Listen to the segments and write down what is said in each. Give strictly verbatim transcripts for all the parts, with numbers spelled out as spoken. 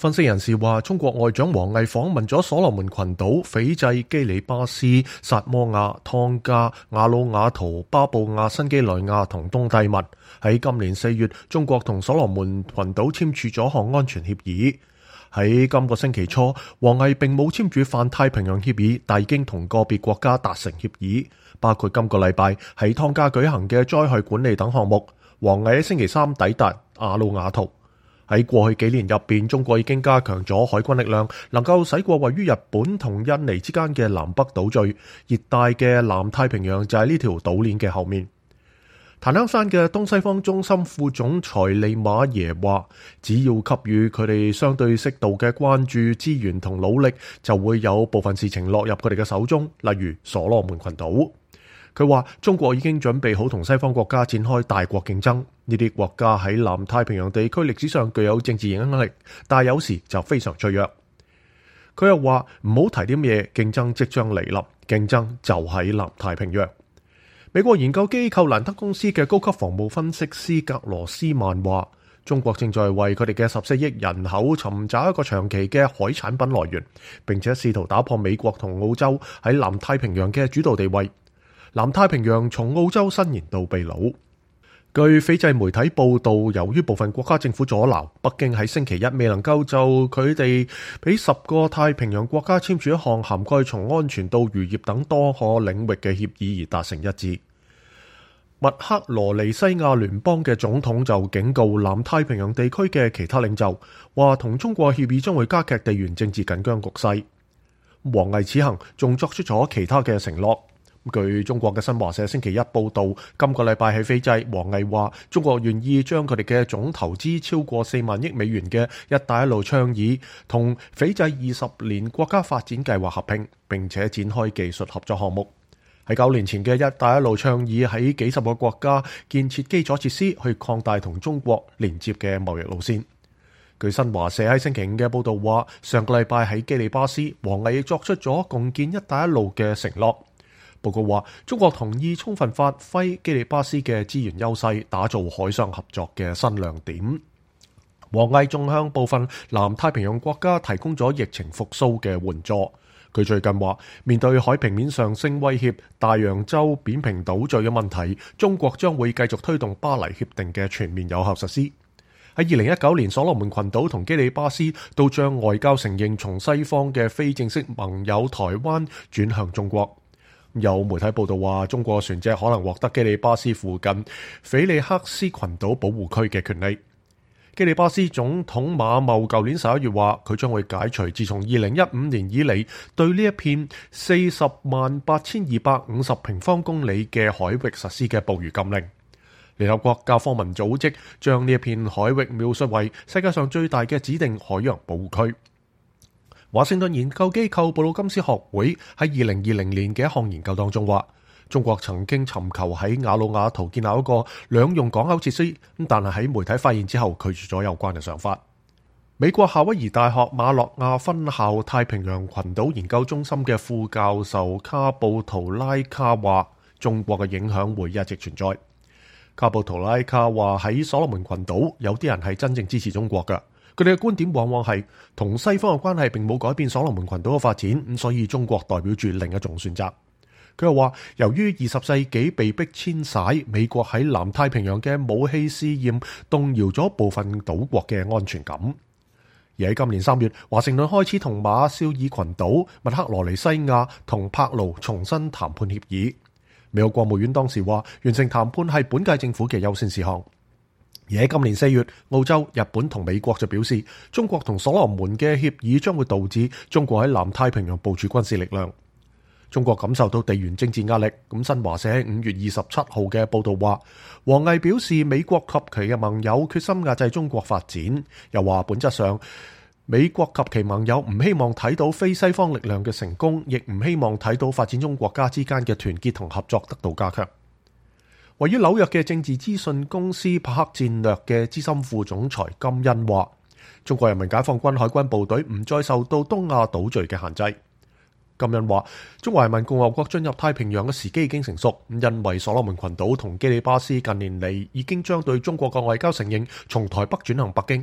分析人士話，中國外長王毅訪問咗所羅門群島、斐濟、基里巴斯、薩摩亞、湯加、瓦努阿圖、巴布亞新幾內亞同東帝汶。喺今年四月，中國同所羅門群島簽署咗項安全協議。喺今個星期初，王毅並冇簽署泛太平洋協議，但已經同個別國家達成協議，包括今個禮拜喺湯加舉行嘅災害管理等項目。王毅喺星期三抵達瓦努阿圖。喺過去幾年入邊，中國已經加強咗海軍力量，能夠駛過位於日本同印尼之間嘅南北島嶼，熱帶嘅南太平洋就喺呢條島鏈嘅後面。檀香山嘅東西方中心副總裁利馬耶話，只要給予佢哋相對適度嘅關注、資源同努力，就會有部分事情落入佢哋嘅手中，例如所羅門群島。佢話中國已經準備好同西方國家展開大國競爭，呢啲國家喺南太平洋地區歷史上具有政治影響力，但係有時就非常脆弱。佢又話唔好提啲咩競爭即將嚟臨，競爭就喺南太平洋。美國研究機構蘭德公司嘅高級防務分析師格羅斯曼話，中國正在為佢哋嘅十四億人口尋找一個長期嘅海產品來源，並且試圖打破美國同澳洲喺南太平洋嘅主導地位。南太平洋從澳洲伸延到秘魯。據斐濟媒體報道，由於部分國家政府阻撓，北京喺星期一未能夠就佢哋俾十個太平洋國家簽署一項涵蓋從安全到漁業等多個領域嘅協議而達成一致。密克羅尼西亞聯邦嘅總統就警告南太平洋地區嘅其他領袖，話同中國協議將會加劇地緣政治緊張局勢。王毅此行仲作出咗其他嘅承諾。據中國嘅新華社星期一報道，今個禮拜喺斐濟，王毅話中國願意將佢哋嘅總投資超過四萬億美元嘅一帶一路倡議同斐濟二十年國家發展計劃合併，並且展開技術合作項目。喺九年前嘅一帶一路倡議喺幾十個國家建設基礎設施，去擴大同中國連接嘅貿易路線。據新華社喺星期五嘅報道話，上個禮拜喺基里巴斯，王毅作出咗共建一帶一路嘅承諾。報告話，中國同意充分發揮基里巴斯嘅資源優勢，打造海上合作嘅新亮點。王毅仲向部分南太平洋國家提供咗疫情復甦嘅援助。佢最近話，面對海平面上升威脅大洋洲扁平島嶼嘅問題，中國將會繼續推動巴黎協定嘅全面有效實施。喺二零一九年，所羅門群島同基里巴斯都將外交承認從西方嘅非正式盟友台灣轉向中國。有媒體報道話，中國船隻可能獲得基里巴斯附近菲利克斯群島保護區嘅權利。基里巴斯總統馬茂舊年十一月話，佢將會解除自從二零一五年以嚟對呢一片四十萬八千二百五十平方公里嘅海域實施嘅捕魚禁令。聯合國教科文組織將呢一片海域描述為世界上最大嘅指定海洋保護區。華盛頓研究機構布魯金斯學會喺二零二零年嘅一項研究當中話，中國曾經尋求喺瓦努阿圖建立一個兩用港口設施，但係喺媒體發現之後拒絕咗有關嘅想法。美國夏威夷大學馬洛亞分校太平洋群島研究中心嘅副教授卡布圖拉卡話，中國嘅影響會一直存在。卡布圖拉卡話，喺所羅門群島有啲人係真正支持中國嘅。佢哋嘅觀點往往係同西方嘅關係並冇改變所羅門群島嘅發展，咁所以中國代表住另一種選擇。佢又話，由於二十世紀被迫遷徙，美國喺南太平洋嘅武器試驗動搖咗部分島國嘅安全感。而喺今年三月，華盛頓開始同馬紹爾群島、密克羅尼西亞同帕勞重新談判協議。美國國務院當時話，完成談判係本屆政府嘅優先事項。而喺今年四月，澳洲、日本同美國就表示，中國同所羅門嘅協議將會導致中國喺南太平洋部署軍事力量。中國感受到地緣政治壓力。咁新華社喺五月二十七號嘅報道話，王毅表示美國及其嘅盟友決心壓制中國發展，又話本質上美國及其盟友唔希望睇到非西方力量嘅成功，亦唔希望睇到發展中國家之間嘅團結同合作得到加強。位於紐約嘅政治資訊公司帕克戰略嘅資深副總裁金恩話，中國人民解放軍海軍部隊唔再受到東亞島嶼嘅限制。金恩話，中華人民共和國進入太平洋嘅時機已經成熟，因為所羅門群島同基里巴斯近年嚟已經將對中國嘅外交承認從台北轉向北京，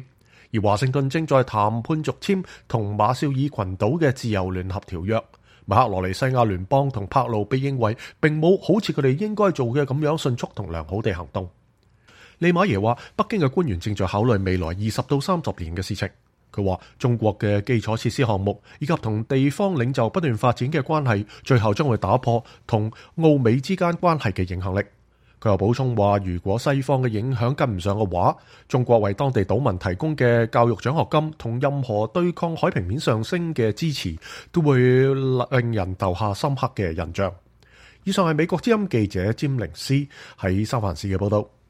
而華盛頓正在談判續簽同馬紹爾群島嘅自由聯合條約。密克羅尼西亞聯邦同帕勞被認為並冇好似佢哋應該做嘅咁樣迅速同良好地行動。利馬耶話，北京嘅官員正在考慮未來二十到三十年嘅事情。佢話中國嘅基礎設施項目以及同地方領袖不斷發展嘅關係，最後將會打破同澳美之間關係嘅影響力。佢又補充話，如果西方嘅影響跟唔上嘅話，中國為當地島民提供嘅教育獎學金同任何對抗海平面上升嘅支持，都會令人留下深刻嘅印象。以上係美國之音記者詹寧斯喺三藩市嘅報道。